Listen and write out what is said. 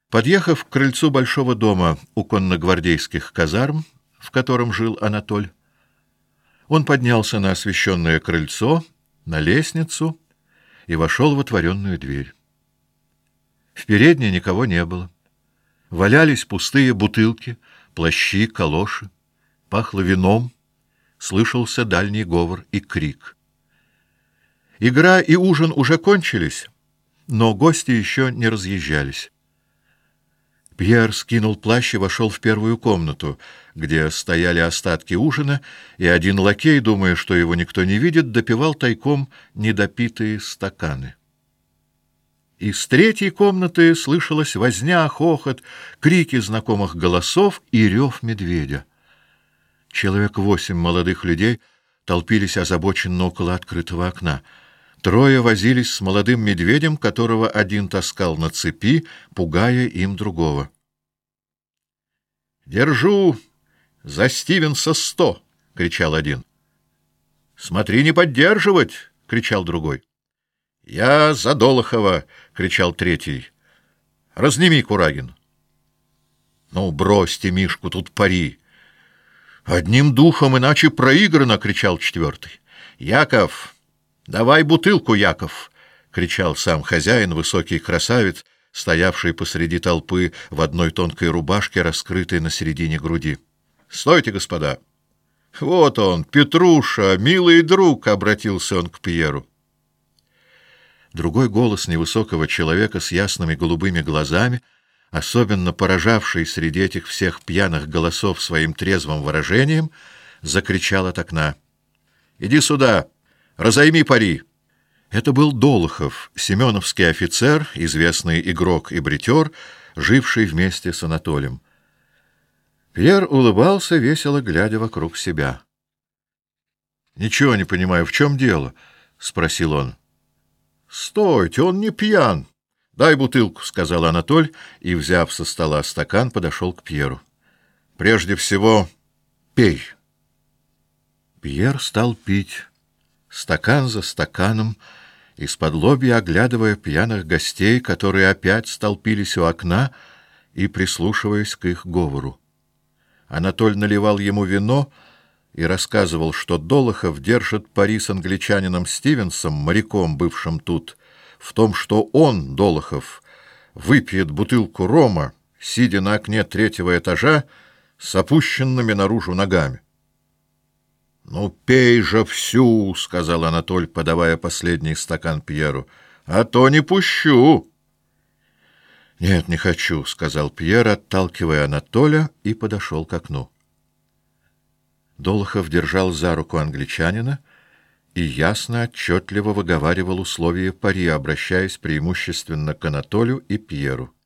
Подъехав к крыльцу большого дома у конногвардейских казарм, в котором жил Анатоль, он поднялся на освещенное крыльцо, на лестницу и вошел в отворенную дверь. В передней никого не было. Валялись пустые бутылки, плащи, калоши. Пахло вином, слышался дальний говор и крик. Игра и ужин уже кончились, но гости еще не разъезжались. Пьер скинул плащ и вошел в первую комнату, где стояли остатки ужина, и один лакей, думая, что его никто не видит, допивал тайком недопитые стаканы. Из третьей комнаты слышалась возня, хохот, крики знакомых голосов и рев медведя. Человек 8 молодых людей толпились озабоченно около открытого окна. Трое возились с молодым медведем, которого один таскал на цепи, пугая им другого. «Держу за Стивенса 100!» — кричал один. «Смотри, не поддерживать!» — кричал другой. «Я за Долохова!» — кричал третий. «Разними, Курагин!» «Ну, бросьте, Мишку, тут пари!» «Одним духом, иначе проиграно!» — кричал четвертый. «Яков! Давай бутылку, Яков!» — кричал сам хозяин, высокий красавец, стоявший посреди толпы в одной тонкой рубашке, раскрытой на середине груди. «Стойте, господа!» «Вот он, Петруша, милый друг!» — обратился он к Пьеру. Другой голос невысокого человека с ясными голубыми глазами, особенно поражавший среди этих всех пьяных голосов своим трезвым выражением, закричал от окна: «Иди сюда! Разойми пари!» Это был Долохов, семеновский офицер, известный игрок и бретер, живший вместе с Анатолием. Пьер улыбался, весело глядя вокруг себя. «Ничего не понимаю, в чем дело?» — спросил он. «Стойте, он не пьян! Дай бутылку», — сказал Анатоль, и, взяв со стола стакан, подошел к Пьеру. «Прежде всего, пей». Пьер стал пить, стакан за стаканом, исподлобья оглядывая пьяных гостей, которые опять столпились у окна и прислушиваясь к их говору. Анатоль наливал ему вино и рассказывал, что Долохов держит пари с англичанином Стивенсом, моряком, бывшим тут, в том, что он, Долохов, выпьет бутылку рома, сидя на окне 3-го этажа с опущенными наружу ногами. — Ну, пей же всю, — сказал Анатоль, подавая последний стакан Пьеру, — а то не пущу. — Нет, не хочу, — сказал Пьер, отталкивая Анатоля, и подошел к окну. Долохов держал за руку англичанина и ясно, отчетливо выговаривал условия пари, обращаясь преимущественно к Анатолю и Пьеру.